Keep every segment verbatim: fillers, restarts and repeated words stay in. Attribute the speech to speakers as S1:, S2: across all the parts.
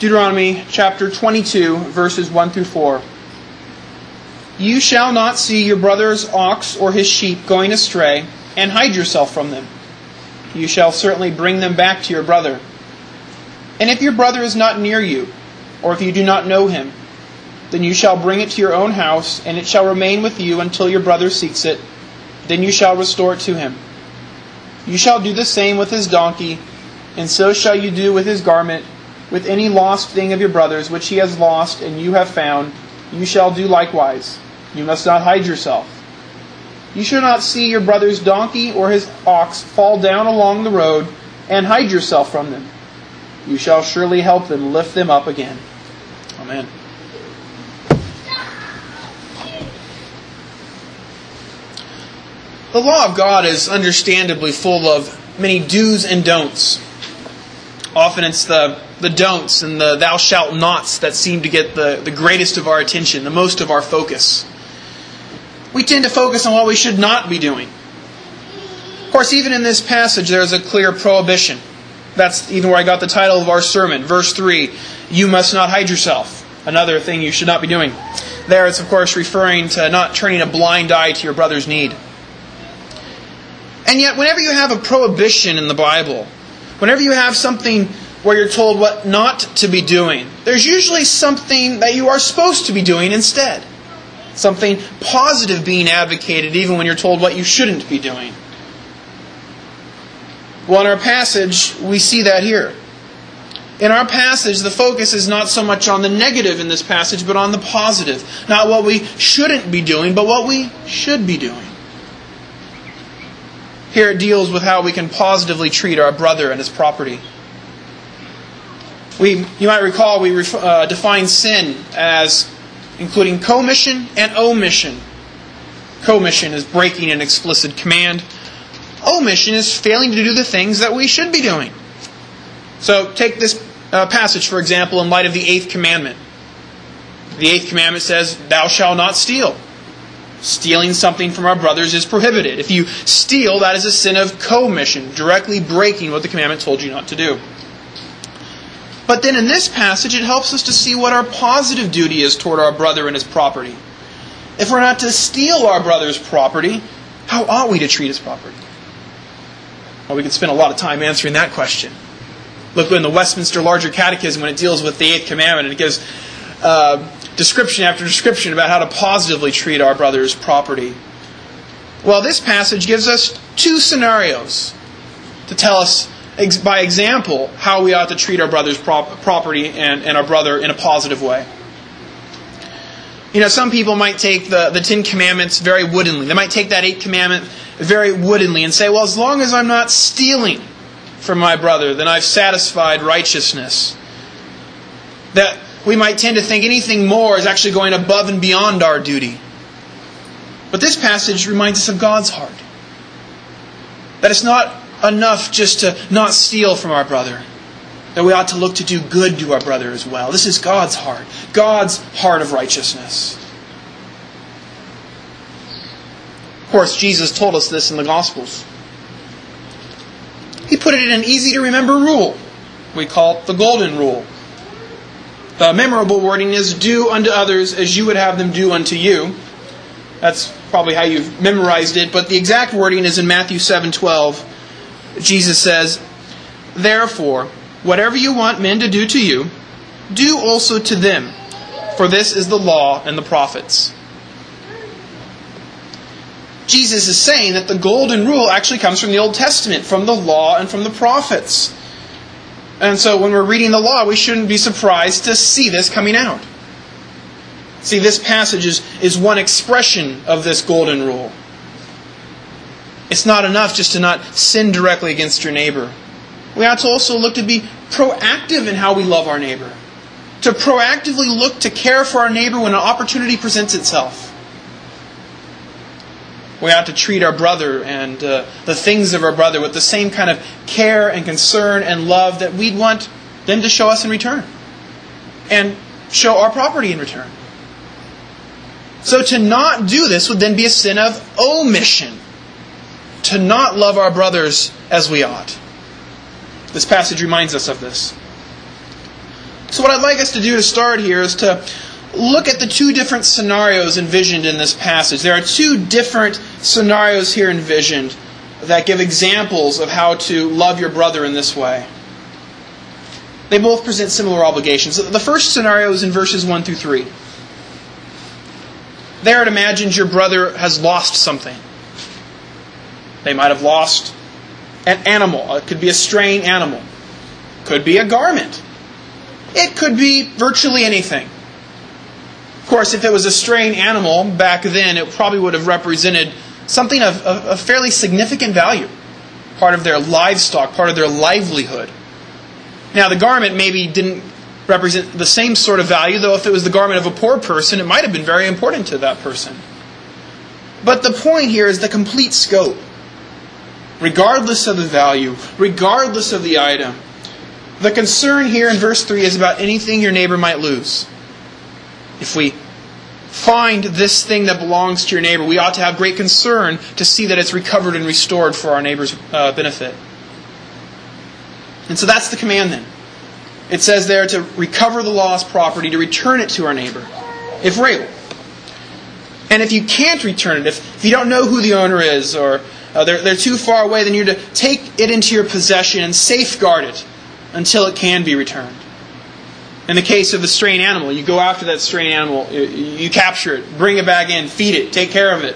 S1: Deuteronomy chapter twenty-two, verses one through four. You shall not see your brother's ox or his sheep going astray, and hide yourself from them. You shall certainly bring them back to your brother. And if your brother is not near you, or if you do not know him, then you shall bring it to your own house, and it shall remain with you until your brother seeks it. Then you shall restore it to him. You shall do the same with his donkey, and so shall you do with his garment, with any lost thing of your brother's which he has lost and you have found. You shall do likewise. You must not hide yourself. You shall not see your brother's donkey or his ox fall down along the road, and hide yourself from them. You shall surely help them lift them up again. Amen. The law of God is understandably full of many do's and don'ts. Often it's the, the don'ts and the thou shalt nots that seem to get the, the greatest of our attention, the most of our focus. We tend to focus on what we should not be doing. Of course, even in this passage, there is a clear prohibition. That's even where I got the title of our sermon. Verse three, you must not hide yourself. Another thing you should not be doing. There it's, of course, referring to not turning a blind eye to your brother's need. And yet, whenever you have a prohibition in the Bible, whenever you have something where you're told what not to be doing, there's usually something that you are supposed to be doing instead. Something positive being advocated even when you're told what you shouldn't be doing. Well, in our passage, we see that here. In our passage, the focus is not so much on the negative in this passage, but on the positive. Not what we shouldn't be doing, but what we should be doing. Here it deals with how we can positively treat our brother and his property. We, you might recall, we ref, uh, define sin as including commission and omission. Commission is breaking an explicit command. Omission is failing to do the things that we should be doing. So take this uh, passage, for example, in light of the eighth commandment. The eighth commandment says, thou shalt not steal. Stealing something from our brothers is prohibited. If you steal, that is a sin of commission, directly breaking what the commandment told you not to do. But then in this passage, it helps us to see what our positive duty is toward our brother and his property. If we're not to steal our brother's property, how ought we to treat his property? Well, we could spend a lot of time answering that question. Look in the Westminster Larger Catechism when it deals with the eighth commandment, and it gives uh, description after description about how to positively treat our brother's property. Well, this passage gives us two scenarios to tell us by example how we ought to treat our brother's prop- property and, and our brother in a positive way. You know, some people might take the, the Ten Commandments very woodenly. They might take that eighth commandment very woodenly and say, well, as long as I'm not stealing from my brother, then I've satisfied righteousness. That we might tend to think anything more is actually going above and beyond our duty. But this passage reminds us of God's heart. That it's not enough just to not steal from our brother. That we ought to look to do good to our brother as well. This is God's heart. God's heart of righteousness. Of course, Jesus told us this in the Gospels. He put it in an easy-to-remember rule. We call it the Golden Rule. The memorable wording is, do unto others as you would have them do unto you. That's probably how you've memorized it, but the exact wording is in Matthew seven twelve. Jesus says, therefore, whatever you want men to do to you, do also to them, for this is the law and the prophets. Jesus is saying that the golden rule actually comes from the Old Testament, from the law and from the prophets. And so when we're reading the law, we shouldn't be surprised to see this coming out. See, this passage is, is one expression of this golden rule. It's not enough just to not sin directly against your neighbor. We ought to also look to be proactive in how we love our neighbor. To proactively look to care for our neighbor when an opportunity presents itself. We ought to treat our brother and uh, the things of our brother with the same kind of care and concern and love that we'd want them to show us in return. And show our property in return. So to not do this would then be a sin of omission. To not love our brothers as we ought. This passage reminds us of this. So what I'd like us to do to start here is to look at the two different scenarios envisioned in this passage. There are two different scenarios here envisioned that give examples of how to love your brother in this way. They both present similar obligations. The first scenario is in verses one through three. There it imagines your brother has lost something. They might have lost an animal. It could be a straying animal. It could be a garment. It could be virtually anything. Of course, if it was a straying animal back then, it probably would have represented something of, of, of fairly significant value. Part of their livestock, part of their livelihood. Now, the garment maybe didn't represent the same sort of value, though if it was the garment of a poor person, it might have been very important to that person. But the point here is the complete scope. Regardless of the value, regardless of the item, the concern here in verse three is about anything your neighbor might lose. If we find this thing that belongs to your neighbor, we ought to have great concern to see that it's recovered and restored for our neighbor's uh, benefit. And so that's the command then. It says there to recover the lost property, to return it to our neighbor, if we're able. And if you can't return it, if, if you don't know who the owner is, or uh, they're, they're too far away, then you're to take it into your possession and safeguard it until it can be returned. In the case of a straying animal, you go after that straying animal, you, you capture it, bring it back in, feed it, take care of it.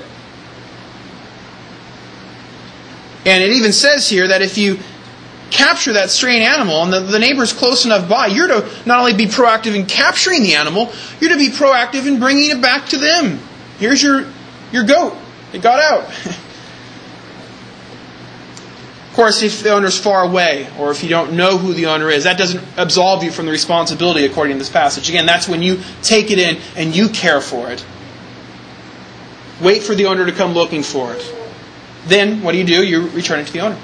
S1: And it even says here that if you capture that straying animal and the, the neighbor's close enough by, you're to not only be proactive in capturing the animal, you're to be proactive in bringing it back to them. Here's your, your goat. It got out. Of course, if the owner's far away, or if you don't know who the owner is, that doesn't absolve you from the responsibility according to this passage. Again, that's when you take it in and you care for it. Wait for the owner to come looking for it. Then, what do you do? You return it to the owner.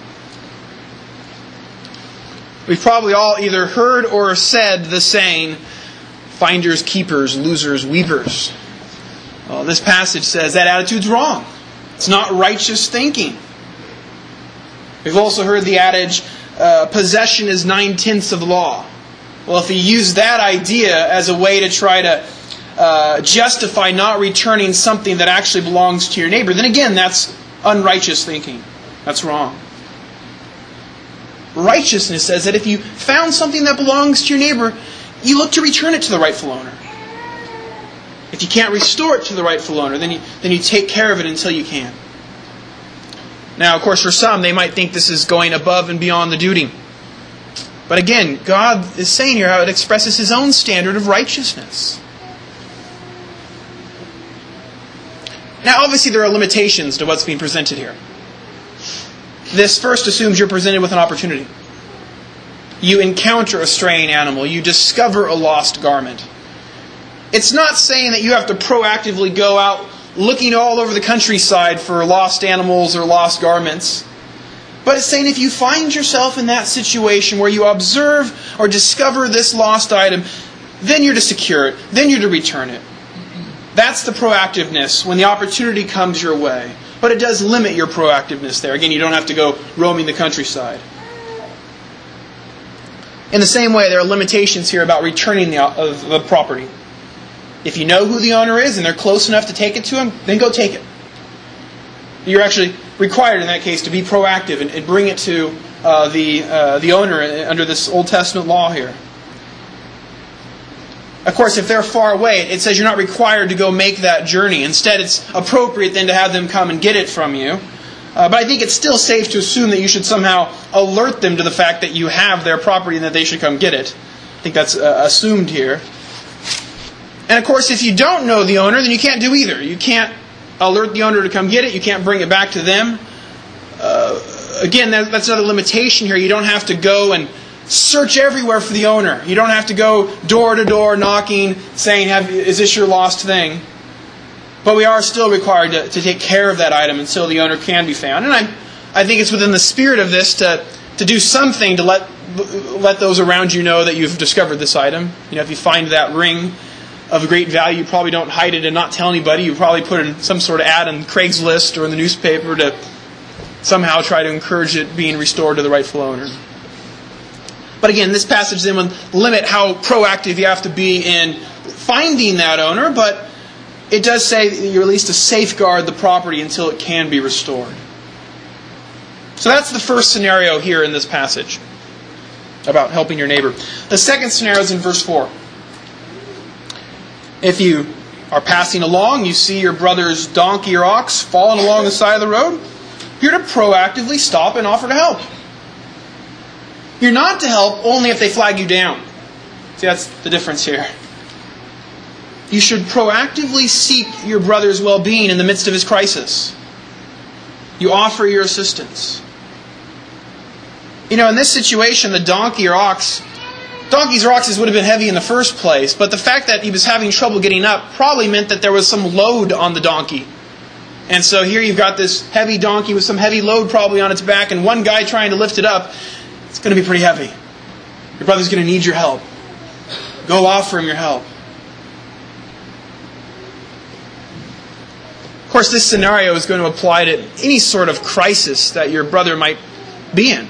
S1: We've probably all either heard or said the saying, finders, keepers, losers, weepers. Well, this passage says that attitude's wrong. It's not righteous thinking. We've also heard the adage, uh, possession is nine-tenths of the law. Well, if you use that idea as a way to try to uh, justify not returning something that actually belongs to your neighbor, then again, that's unrighteous thinking. That's wrong. Righteousness says that if you found something that belongs to your neighbor, you look to return it to the rightful owner. If you can't restore it to the rightful owner, then you, then you take care of it until you can. Now, of course, for some, they might think this is going above and beyond the duty. But again, God is saying here how it expresses His own standard of righteousness. Now, obviously, there are limitations to what's being presented here. This first assumes you're presented with an opportunity. You encounter a straying animal. You discover a lost garment. It's not saying that you have to proactively go out looking all over the countryside for lost animals or lost garments. But it's saying if you find yourself in that situation where you observe or discover this lost item, then you're to secure it. Then you're to return it. That's the proactiveness when the opportunity comes your way. But it does limit your proactiveness there. Again, you don't have to go roaming the countryside. In the same way, there are limitations here about returning the, of the property. If you know who the owner is and they're close enough to take it to him, then go take it. You're actually required in that case to be proactive and, and bring it to uh, the uh, the owner under this Old Testament law here. Of course, if they're far away, it says you're not required to go make that journey. Instead, it's appropriate then to have them come and get it from you. Uh, but I think it's still safe to assume that you should somehow alert them to the fact that you have their property and that they should come get it. I think that's uh, assumed here. And of course, if you don't know the owner, then you can't do either. You can't alert the owner to come get it. You can't bring it back to them. Uh, again, that, that's another limitation here. You don't have to go and search everywhere for the owner. You don't have to go door to door knocking, saying, "Have is this your lost thing?" But we are still required to, to take care of that item until the owner can be found. And I, I think it's within the spirit of this to, to do something to let let those around you know that you've discovered this item. You know, if you find that ring of great value, you probably don't hide it and not tell anybody. You probably put in some sort of ad on Craigslist or in the newspaper to somehow try to encourage it being restored to the rightful owner. But again, this passage then would limit how proactive you have to be in finding that owner, but it does say that you're at least to safeguard the property until it can be restored. So that's the first scenario here in this passage about helping your neighbor. The second scenario is in verse four. If you are passing along, you see your brother's donkey or ox falling along the side of the road, you're to proactively stop and offer to help. You're not to help only if they flag you down. See, that's the difference here. You should proactively seek your brother's well-being in the midst of his crisis. You offer your assistance. You know, in this situation, the donkey or ox, donkeys or oxes would have been heavy in the first place, but the fact that he was having trouble getting up probably meant that there was some load on the donkey. And so here you've got this heavy donkey with some heavy load probably on its back, and one guy trying to lift it up. It's going to be pretty heavy. Your brother's going to need your help. Go offer him your help. Of course, this scenario is going to apply to any sort of crisis that your brother might be in.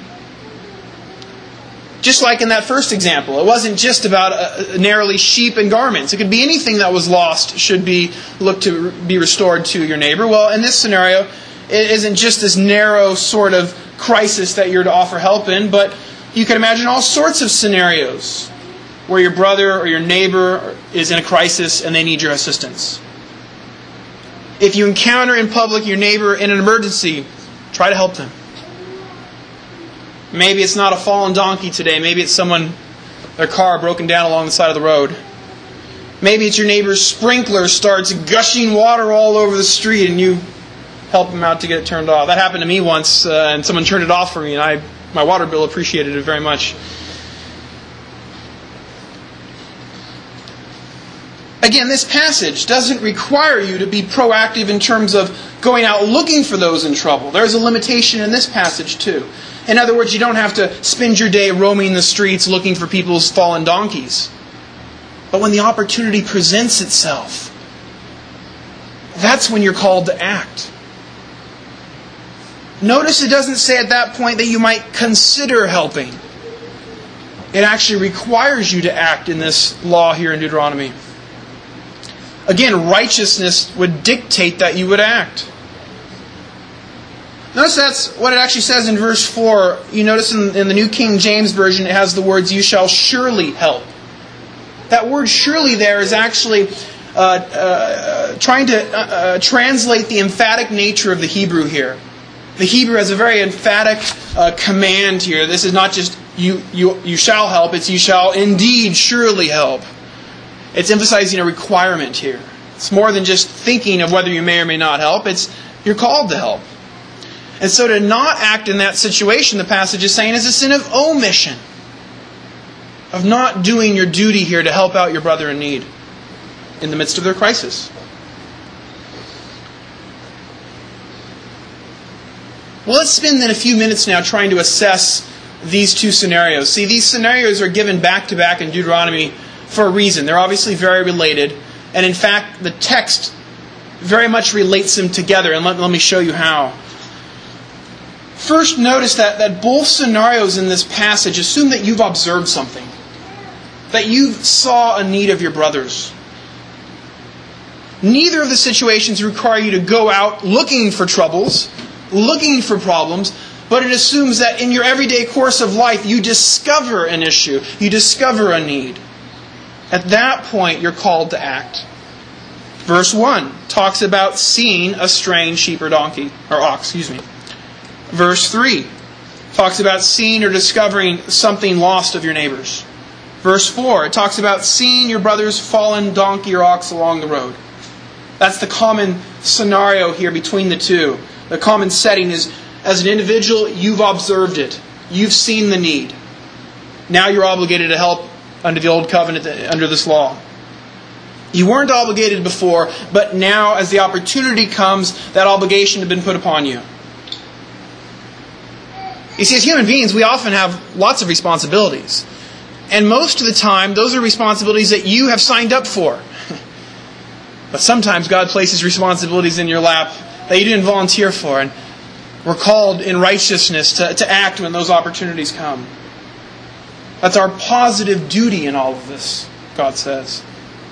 S1: Just like in that first example, it wasn't just about uh, narrowly sheep and garments. It could be anything that was lost should be looked to be restored to your neighbor. Well, in this scenario, it isn't just this narrow sort of crisis that you're to offer help in, but you can imagine all sorts of scenarios where your brother or your neighbor is in a crisis and they need your assistance. If you encounter in public your neighbor in an emergency, try to help them. Maybe it's not a fallen donkey today. Maybe it's someone, their car broken down along the side of the road. Maybe it's your neighbor's sprinkler starts gushing water all over the street and you help them out to get it turned off. That happened to me once, uh, and someone turned it off for me, and I, my water bill appreciated it very much. Again, this passage doesn't require you to be proactive in terms of going out looking for those in trouble. There's a limitation in this passage too. In other words, you don't have to spend your day roaming the streets looking for people's fallen donkeys. But when the opportunity presents itself, that's when you're called to act. Notice it doesn't say at that point that you might consider helping. It actually requires you to act in this law here in Deuteronomy. Again, righteousness would dictate that you would act. Notice that's what it actually says in verse four. You notice in, in the New King James Version it has the words, you shall surely help. That word surely there is actually uh, uh, trying to uh, uh, translate the emphatic nature of the Hebrew here. The Hebrew has a very emphatic uh, command here. This is not just you, you, you shall help, it's you shall indeed surely help. It's emphasizing a requirement here. It's more than just thinking of whether you may or may not help. It's you're called to help. And so to not act in that situation, the passage is saying, is a sin of omission. Of not doing your duty here to help out your brother in need in the midst of their crisis. Well, let's spend then a few minutes now trying to assess these two scenarios. See, these scenarios are given back to back in Deuteronomy for a reason. They're obviously very related. And in fact, the text very much relates them together. And let, let me show you how. First, notice that, that both scenarios in this passage assume that you've observed something. That you saw a need of your brother's. Neither of the situations require you to go out looking for troubles, looking for problems, but it assumes that in your everyday course of life you discover an issue, you discover a need. At that point, you're called to act. Verse one talks about seeing a straying sheep or donkey, or ox, excuse me. Verse three talks about seeing or discovering something lost of your neighbors. Verse four, it talks about seeing your brother's fallen donkey or ox along the road. That's the common scenario here between the two. The common setting is, as an individual, you've observed it. You've seen the need. Now you're obligated to help under the old covenant, under this law. You weren't obligated before, but now as the opportunity comes, that obligation has been put upon you. You see, as human beings, we often have lots of responsibilities. And most of the time, those are responsibilities that you have signed up for. But sometimes God places responsibilities in your lap that you didn't volunteer for. And we're called in righteousness to, to act when those opportunities come. That's our positive duty in all of this, God says.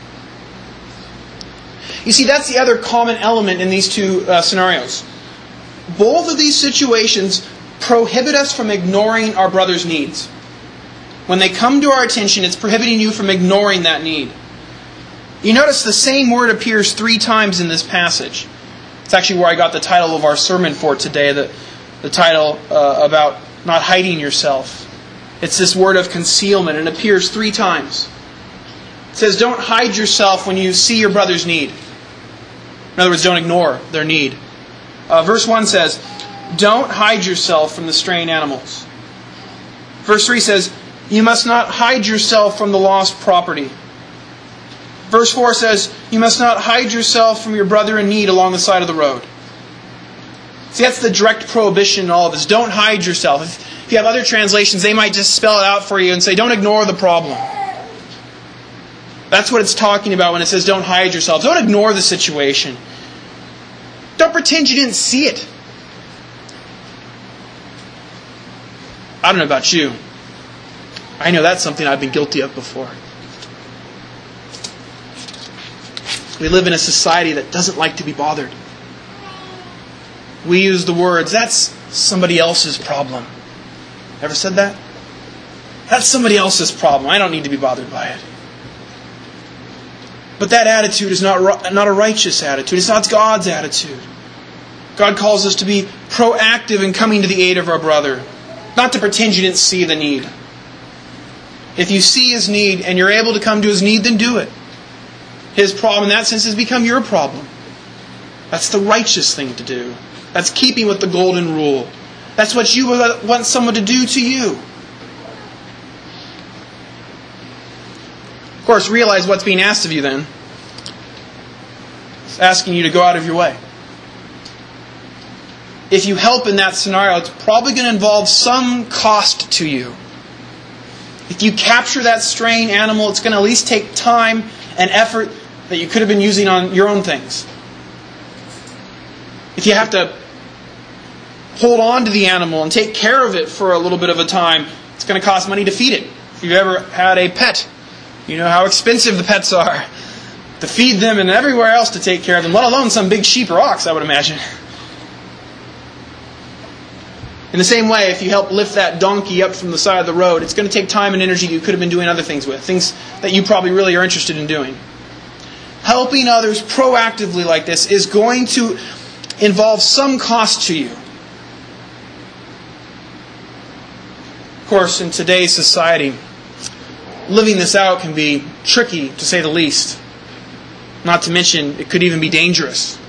S1: You see, that's the other common element in these two uh, scenarios. Both of these situations prohibit us from ignoring our brother's needs. When they come to our attention, it's prohibiting you from ignoring that need. You notice the same word appears three times in this passage. It's actually where I got the title of our sermon for today, the, the title uh, about not hiding yourself. It's this word of concealment, and it appears three times. It says, don't hide yourself when you see your brother's need. In other words, don't ignore their need. Uh, verse one says, don't hide yourself from the straying animals. Verse three says, you must not hide yourself from the lost property. Verse four says, you must not hide yourself from your brother in need along the side of the road. See, that's the direct prohibition in all of this. Don't hide yourself. If, if you have other translations, they might just spell it out for you and say, don't ignore the problem. That's what it's talking about when it says, don't hide yourself. Don't ignore the situation. Don't pretend you didn't see it. I don't know about you. I know that's something I've been guilty of before. We live in a society that doesn't like to be bothered. We use the words, that's somebody else's problem. Ever said that? That's somebody else's problem. I don't need to be bothered by it. But that attitude is not, not a righteous attitude. It's not God's attitude. God calls us to be proactive in coming to the aid of our brother. Not to pretend you didn't see the need. If you see his need and you're able to come to his need, then do it. His problem in that sense has become your problem. That's the righteous thing to do. That's keeping with the golden rule. That's what you want someone to do to you. Of course, realize what's being asked of you then. It's asking you to go out of your way. If you help in that scenario, it's probably going to involve some cost to you. If you capture that straying animal, it's going to at least take time and effort that you could have been using on your own things. If you have to hold on to the animal and take care of it for a little bit of a time, it's going to cost money to feed it. If you've ever had a pet, you know how expensive the pets are to feed them and everywhere else to take care of them, let alone some big sheep or ox, I would imagine. In the same way, if you help lift that donkey up from the side of the road, it's going to take time and energy you could have been doing other things with, things that you probably really are interested in doing. Helping others proactively like this is going to involve some cost to you. Of course, in today's society, living this out can be tricky, to say the least. Not to mention, it could even be dangerous.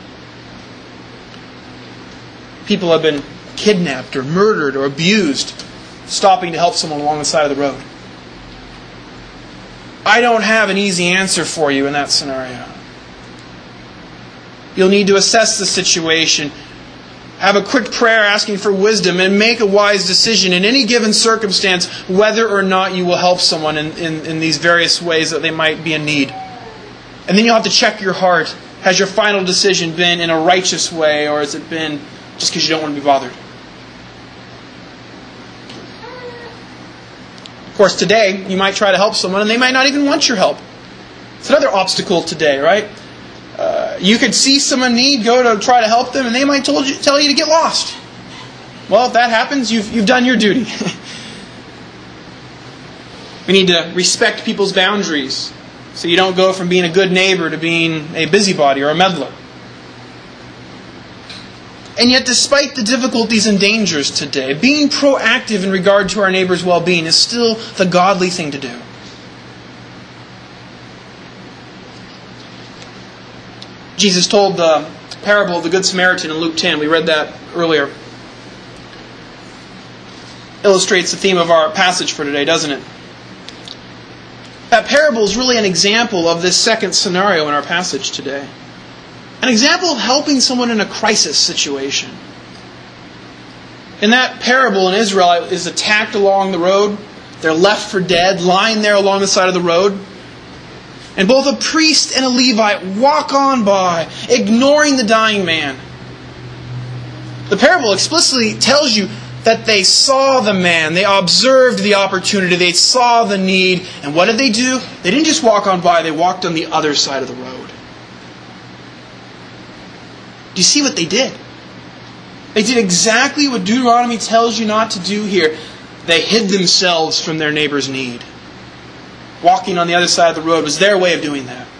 S1: People have been kidnapped or murdered or abused, stopping to help someone along the side of the road. I don't have an easy answer for you in that scenario. You'll need to assess the situation, have a quick prayer asking for wisdom, and make a wise decision in any given circumstance whether or not you will help someone in, in, in these various ways that they might be in need. And then you'll have to check your heart. Has your final decision been in a righteous way, or has it been just because you don't want to be bothered? Of course, today, you might try to help someone and they might not even want your help. It's another obstacle today, right? Uh, you could see someone in need, go to try to help them, and they might told you, tell you to get lost. Well, if that happens, you've, you've done your duty. We need to respect people's boundaries so you don't go from being a good neighbor to being a busybody or a meddler. And yet, despite the difficulties and dangers today, being proactive in regard to our neighbor's well-being is still the godly thing to do. Jesus told the parable of the Good Samaritan in Luke ten. We read that earlier. Illustrates the theme of our passage for today, doesn't it? That parable is really an example of this second scenario in our passage today. An example of helping someone in a crisis situation. In that parable, an Israelite is attacked along the road. They're left for dead, lying there along the side of the road. And both a priest and a Levite walk on by, ignoring the dying man. The parable explicitly tells you that they saw the man, they observed the opportunity, they saw the need, and what did they do? They didn't just walk on by, they walked on the other side of the road. Do you see what they did? They did exactly what Deuteronomy tells you not to do here. They hid themselves from their neighbor's need. Walking on the other side of the road was their way of doing that.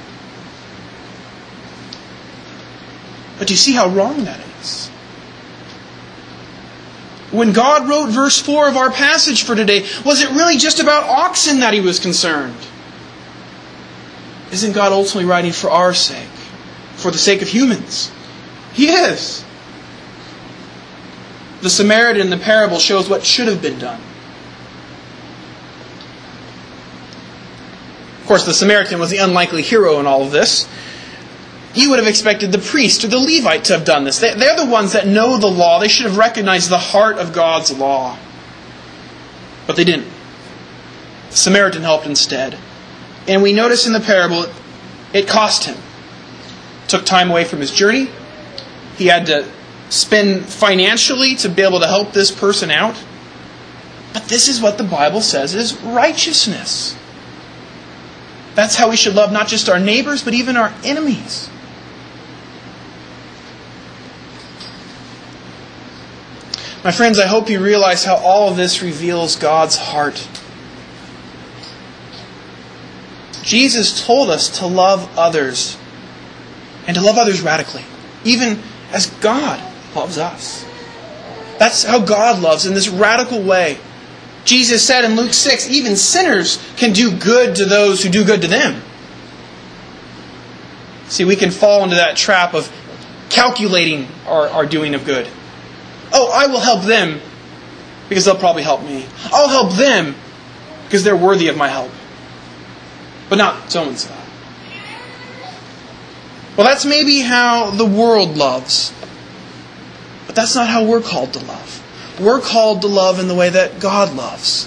S1: But do you see how wrong that is? When God wrote verse four of our passage for today, was it really just about oxen that He was concerned? Isn't God ultimately writing for our sake? For the sake of humans? He is. The Samaritan in the parable shows what should have been done. Of course, the Samaritan was the unlikely hero in all of this. You would have expected the priest or the Levite to have done this. They're the ones that know the law. They should have recognized the heart of God's law. But they didn't. The Samaritan helped instead. And we notice in the parable, it cost him. It took time away from his journey. He had to spend financially to be able to help this person out. But this is what the Bible says is righteousness. That's how we should love not just our neighbors, but even our enemies. My friends, I hope you realize how all of this reveals God's heart. Jesus told us to love others, and to love others radically, even as God loves us. That's how God loves, in this radical way. Jesus said in Luke six, even sinners can do good to those who do good to them. See, we can fall into that trap of calculating our, our doing of good. Oh, I will help them because they'll probably help me. I'll help them because they're worthy of my help. But not so-and-so. Well, that's maybe how the world loves. But that's not how we're called to love. We're called to love in the way that God loves.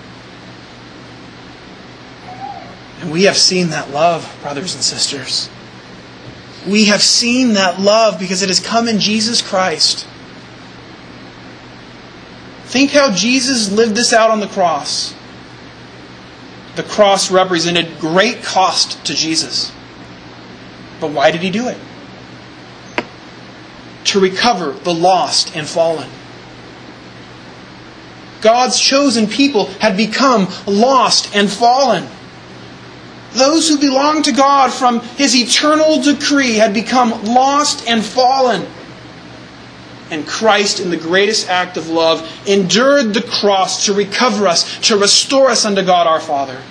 S1: And we have seen that love, brothers and sisters. We have seen that love because it has come in Jesus Christ. Think how Jesus lived this out on the cross. The cross represented great cost to Jesus. But why did He do it? To recover the lost and fallen. God's chosen people had become lost and fallen. Those who belonged to God from His eternal decree had become lost and fallen. And Christ, in the greatest act of love, endured the cross to recover us, to restore us unto God our Father.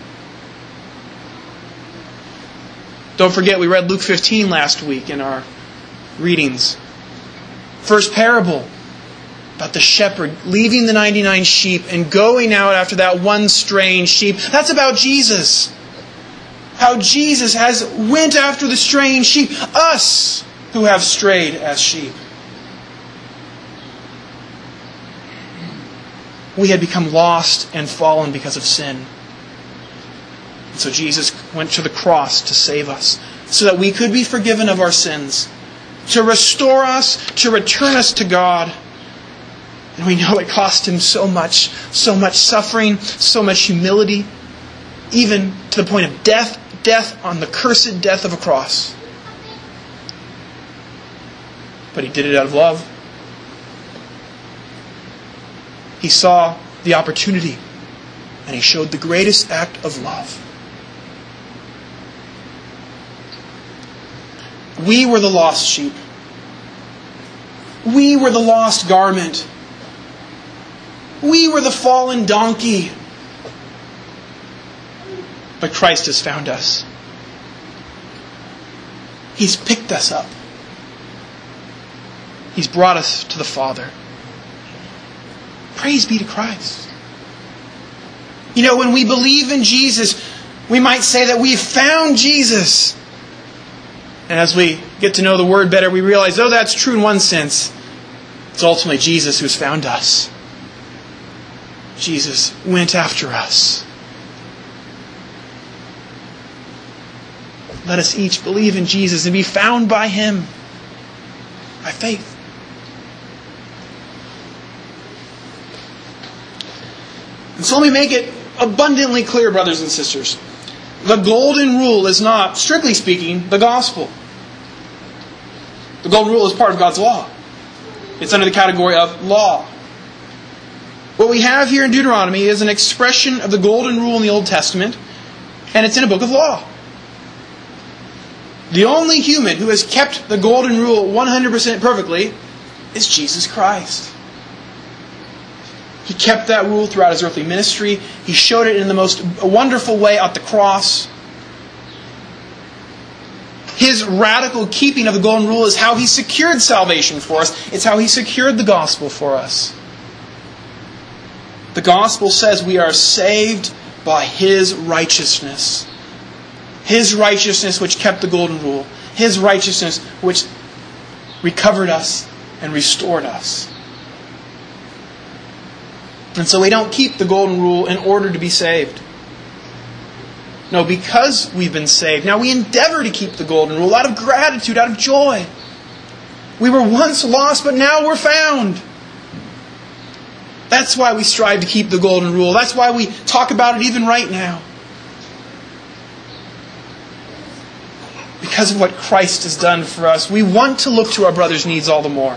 S1: Don't forget, we read Luke fifteen last week in our readings. First parable about the shepherd leaving the ninety-nine sheep and going out after that one straying sheep. That's about Jesus. How Jesus has went after the straying sheep, us who have strayed as sheep. We had become lost and fallen because of sin. And so Jesus went to the cross to save us, so that we could be forgiven of our sins, to restore us, to return us to God. And we know it cost Him so much, so much suffering, so much humility, even to the point of death, death on the cursed death of a cross. But He did it out of love. He saw the opportunity, and He showed the greatest act of love. We were the lost sheep. We were the lost garment. We were the fallen donkey. But Christ has found us. He's picked us up. He's brought us to the Father. Praise be to Christ. You know, when we believe in Jesus, we might say that we've found Jesus. And as we get to know the Word better, we realize, oh, that's true in one sense. It's ultimately Jesus who's found us. Jesus went after us. Let us each believe in Jesus and be found by Him by faith. And so let me make it abundantly clear, brothers and sisters. The golden rule is not, strictly speaking, the gospel. The golden rule is part of God's law. It's under the category of law. What we have here in Deuteronomy is an expression of the golden rule in the Old Testament, and it's in a book of law. The only human who has kept the golden rule one hundred percent perfectly is Jesus Christ. He kept that rule throughout His earthly ministry. He showed it in the most wonderful way at the cross. His radical keeping of the golden rule is how He secured salvation for us. It's how He secured the gospel for us. The gospel says we are saved by His righteousness. His righteousness which kept the golden rule. His righteousness which recovered us and restored us. And so we don't keep the golden rule in order to be saved. No, because we've been saved. Now we endeavor to keep the golden rule out of gratitude, out of joy. We were once lost, but now we're found. That's why we strive to keep the golden rule. That's why we talk about it even right now. Because of what Christ has done for us, we want to look to our brother's needs all the more.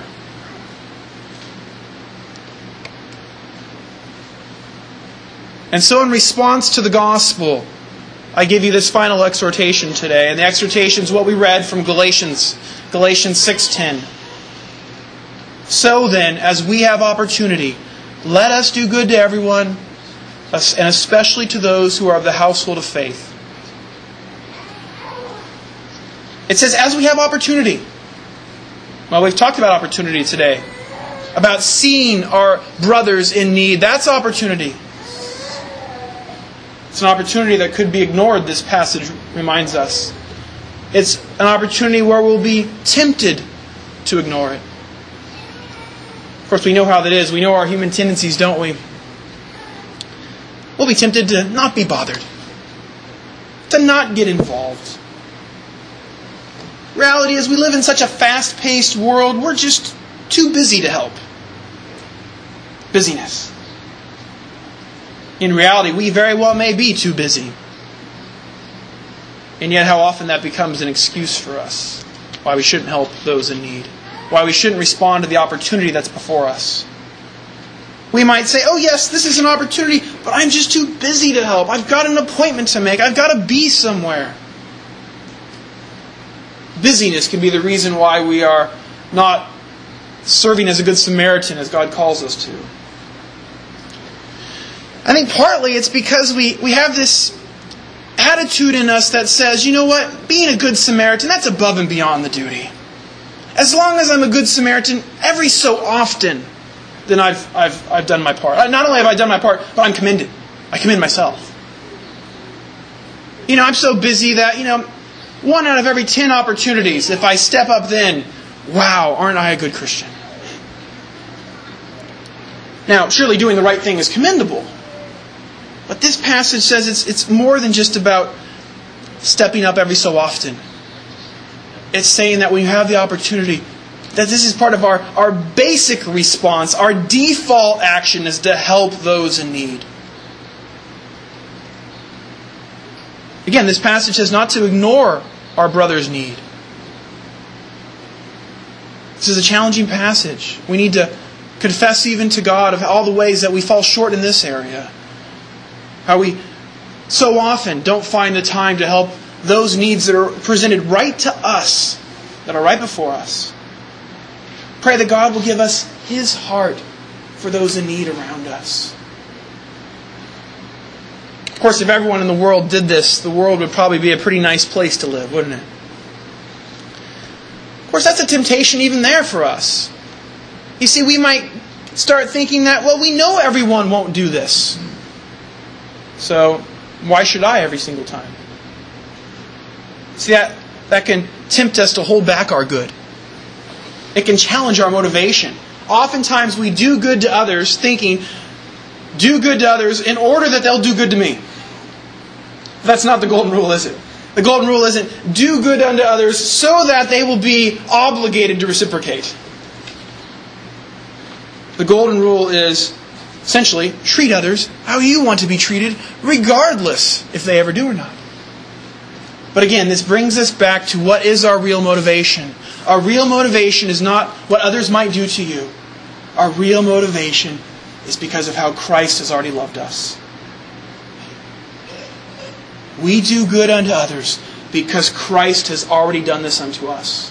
S1: And so in response to the gospel, I give you this final exhortation today. And the exhortation is what we read from Galatians, Galatians six ten. So then, as we have opportunity, let us do good to everyone, and especially to those who are of the household of faith. It says, as we have opportunity. Well, we've talked about opportunity today. About seeing our brothers in need. That's opportunity. It's an opportunity that could be ignored, this passage reminds us. It's an opportunity where we'll be tempted to ignore it. Of course, we know how that is. We know our human tendencies, don't we? We'll be tempted to not be bothered. To not get involved. Reality is we live in such a fast-paced world, we're just too busy to help. Busyness. In reality, we very well may be too busy. And yet how often that becomes an excuse for us. Why we shouldn't help those in need. Why we shouldn't respond to the opportunity that's before us. We might say, oh yes, this is an opportunity, but I'm just too busy to help. I've got an appointment to make. I've got to be somewhere. Busyness can be the reason why we are not serving as a good Samaritan as God calls us to. I think partly it's because we, we have this attitude in us that says, you know what, being a good Samaritan, that's above and beyond the duty. As long as I'm a good Samaritan, every so often, then I've I've I've done my part. Not only have I done my part, but I'm commended. I commend myself. You know, I'm so busy that, you know, one out of every ten opportunities, if I step up then, wow, aren't I a good Christian? Now, surely doing the right thing is commendable. But this passage says it's it's more than just about stepping up every so often. It's saying that when you have the opportunity, that this is part of our, our basic response, our default action is to help those in need. Again, this passage says not to ignore our brother's need. This is a challenging passage. We need to confess even to God of all the ways that we fall short in this area. How we so often don't find the time to help those needs that are presented right to us, that are right before us. Pray that God will give us His heart for those in need around us. Of course, if everyone in the world did this, the world would probably be a pretty nice place to live, wouldn't it? Of course, that's a temptation even there for us. You see, we might start thinking that, well, we know everyone won't do this. So, why should I every single time? See, that, that can tempt us to hold back our good. It can challenge our motivation. Oftentimes we do good to others thinking, do good to others in order that they'll do good to me. That's not the golden rule, is it? The golden rule isn't do good unto others so that they will be obligated to reciprocate. The golden rule is Essentially, treat others how you want to be treated, regardless if they ever do or not. But again, this brings us back to what is our real motivation. Our real motivation is not what others might do to you. Our real motivation is because of how Christ has already loved us. We do good unto others because Christ has already done this unto us.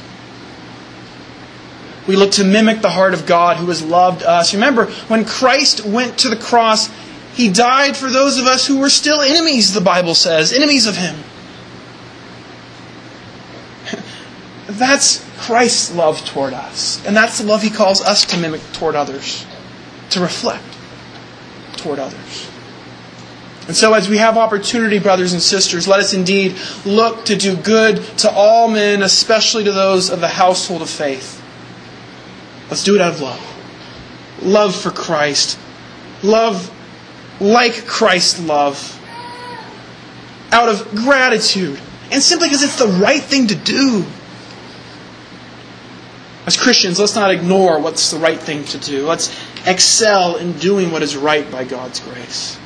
S1: We look to mimic the heart of God who has loved us. Remember, when Christ went to the cross, He died for those of us who were still enemies, the Bible says. Enemies of Him. That's Christ's love toward us. And that's the love He calls us to mimic toward others. To reflect toward others. And so as we have opportunity, brothers and sisters, let us indeed look to do good to all men, especially to those of the household of faith. Let's do it out of love. Love for Christ. Love like Christ's love. Out of gratitude. And simply because it's the right thing to do. As Christians, let's not ignore what's the right thing to do. Let's excel in doing what is right by God's grace.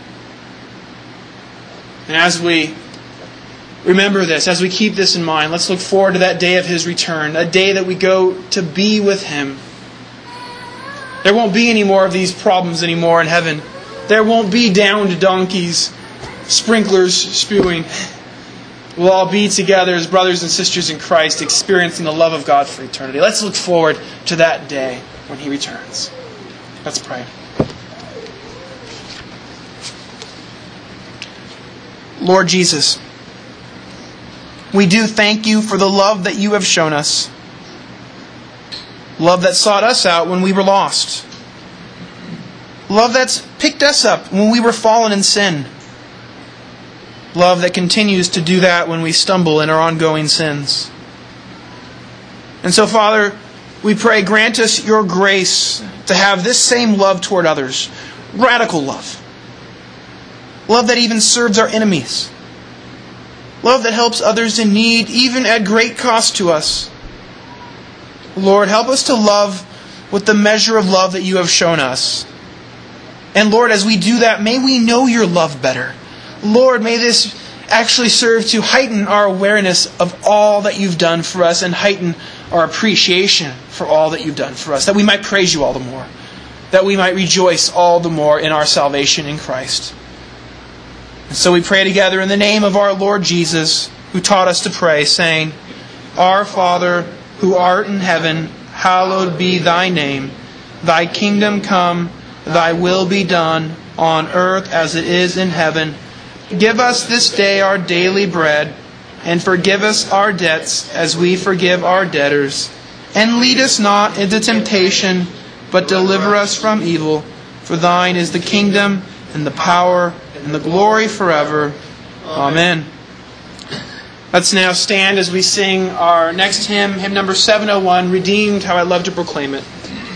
S1: And as we remember this, as we keep this in mind, let's look forward to that day of His return, a day that we go to be with Him. There won't be any more of these problems anymore in heaven. There won't be downed donkeys, sprinklers spewing. We'll all be together as brothers and sisters in Christ, experiencing the love of God for eternity. Let's look forward to that day when He returns. Let's pray. Lord Jesus, we do thank You for the love that You have shown us. Love that sought us out when we were lost. Love that's picked us up when we were fallen in sin. Love that continues to do that when we stumble in our ongoing sins. And so, Father, we pray, grant us Your grace to have this same love toward others. Radical love. Love that even serves our enemies. Love that helps others in need, even at great cost to us. Lord, help us to love with the measure of love that You have shown us. And Lord, as we do that, may we know Your love better. Lord, may this actually serve to heighten our awareness of all that You've done for us and heighten our appreciation for all that You've done for us, that we might praise You all the more, that we might rejoice all the more in our salvation in Christ. And so we pray together in the name of our Lord Jesus, who taught us to pray, saying, Our Father, who art in heaven, hallowed be Thy name. Thy kingdom come, Thy will be done, on earth as it is in heaven. Give us this day our daily bread, and forgive us our debts as we forgive our debtors. And lead us not into temptation, but deliver us from evil. For Thine is the kingdom, and the power, and the glory forever. Amen. Let's now stand as we sing our next hymn, hymn number seven oh one, Redeemed, How I Love to Proclaim It.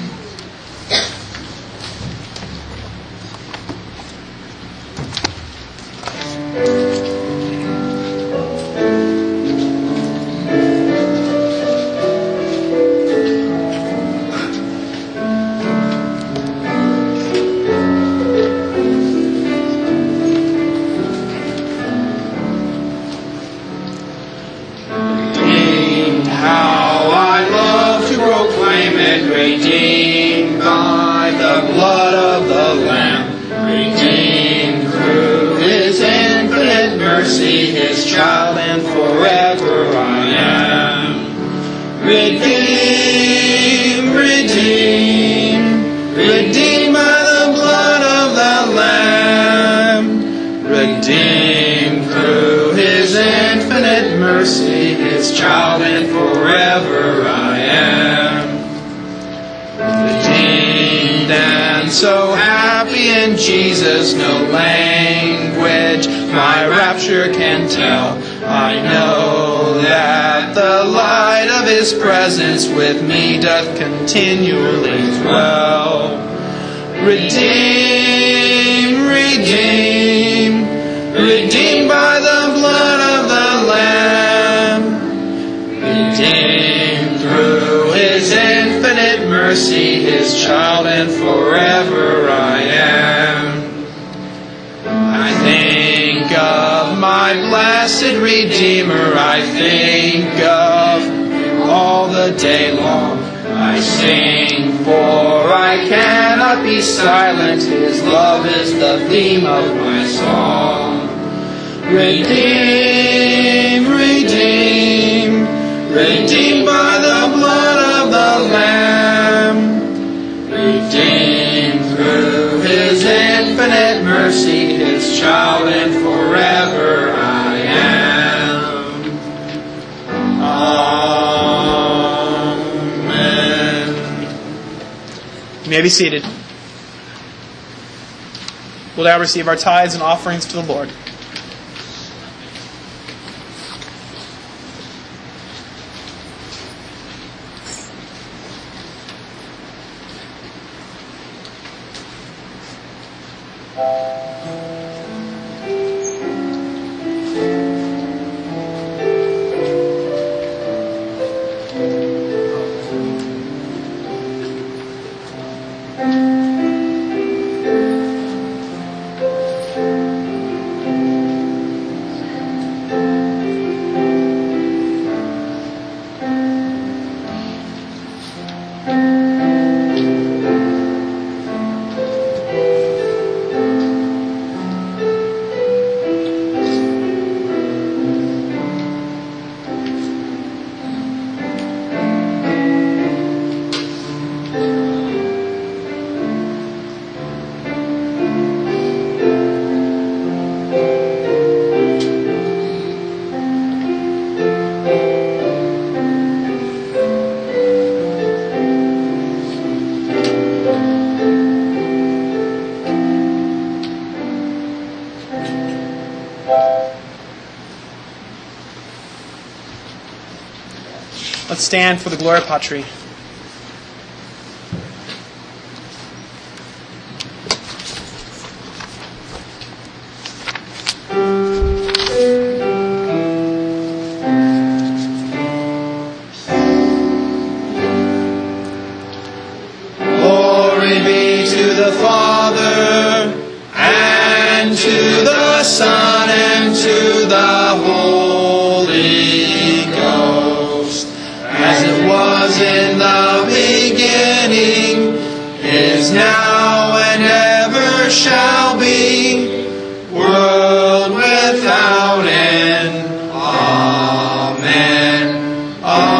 S2: Redeemed by the blood of the Lamb, redeemed through His infinite mercy, His child, and forever I am. Redeemed, redeemed, redeemed by the blood of the Lamb, redeemed through His infinite mercy, His child, and forever I am. Redeemed and so happy in Jesus, no language my rapture can tell. I know that the light of His presence with me doth continually dwell. Redeemed, redeemed, redeemed by the blood of the Lamb, redeemed through His infinite mercy, His child, and forever I am. my blessed Redeemer I think of all the day long. I sing, for I cannot be silent. His love is the theme of my song. Redeemed, redeemed, redeemed by the blood of the Lamb. Redeemed through His infinite mercy, His child, and forever I am. Amen.
S1: You may be seated. We'll now receive our tithes and offerings to the Lord. Let's stand for the Gloria Patri.
S2: Glory be to the Father, and to the Son, and to the Holy Ghost, as it was in the beginning, is now, and ever shall be, world without end. Amen.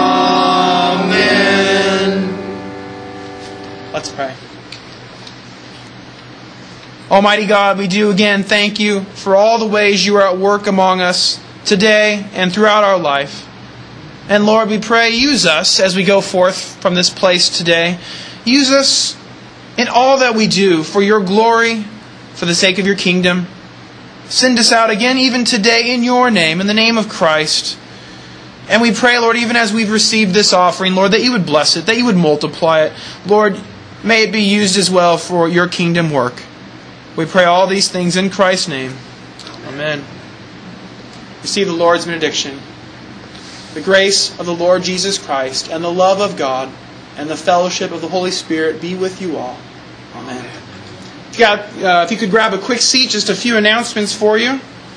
S2: Amen.
S1: Let's pray. Almighty God, we do again thank you for all the ways you are at work among us today and throughout our life. And Lord, we pray, use us as we go forth from this place today. Use us in all that we do for your glory, for the sake of your kingdom. Send us out again even today in your name, in the name of Christ. And we pray, Lord, even as we've received this offering, Lord, that you would bless it, that you would multiply it. Lord, may it be used as well for your kingdom work. We pray all these things in Christ's name. Amen. Receive the Lord's benediction. The grace of the Lord Jesus Christ and the love of God and the fellowship of the Holy Spirit be with you all. Amen. If you, got, uh, if you could grab a quick seat, just a few announcements for you.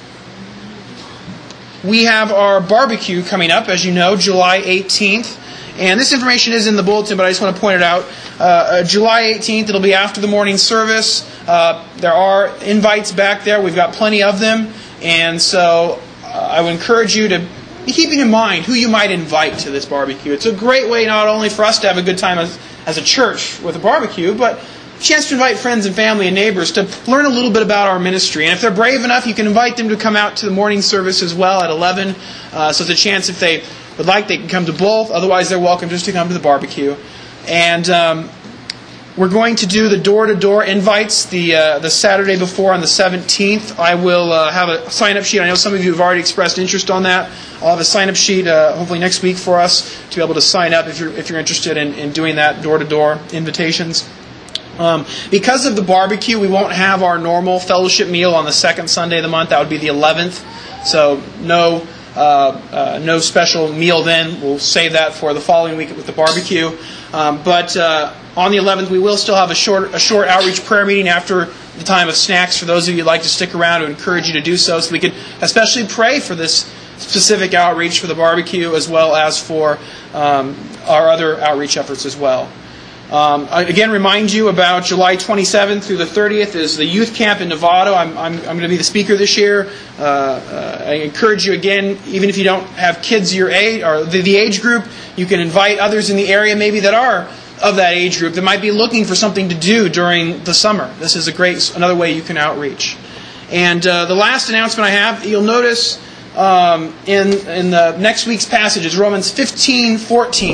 S1: We have our barbecue coming up, as you know, July eighteenth. And this information is in the bulletin, but I just want to point it out. Uh, uh, July eighteenth, it'll be after the morning service. Uh, there are invites back there. We've got plenty of them. And so uh, I would encourage you to be keeping in mind who you might invite to this barbecue. It's a great way not only for us to have a good time as, as a church with a barbecue, but a chance to invite friends and family and neighbors to learn a little bit about our ministry. And if they're brave enough, you can invite them to come out to the morning service as well at eleven. Uh, so there's a chance if they would like, they can come to both. Otherwise, they're welcome just to come to the barbecue. And um, we're going to do the door-to-door invites the uh, the Saturday before on the seventeenth. I will uh, have a sign-up sheet. I know some of you have already expressed interest on that. I'll have a sign-up sheet uh, hopefully next week for us to be able to sign up if you're if you're interested in, in doing that door-to-door invitations. Um, because of the barbecue, we won't have our normal fellowship meal on the second Sunday of the month. That would be the eleventh. So no uh, uh, no special meal then. We'll save that for the following week with the barbecue. Um, but uh, on the eleventh, we will still have a short a short outreach prayer meeting after the time of snacks for those of you who'd like to stick around, to encourage you to do so, so we could especially pray for this specific outreach for the barbecue, as well as for um, our other outreach efforts as well. Um, I again remind you about July twenty-seventh through the thirtieth is the youth camp in Novato. I'm, I'm, I'm going to be the speaker this year. Uh, uh, I encourage you again, even if you don't have kids your age or the, the age group, you can invite others in the area maybe that are of that age group that might be looking for something to do during the summer. This is a great another way you can outreach. And uh, the last announcement I have, you'll notice um, in in the next week's passage is Romans fifteen fourteen.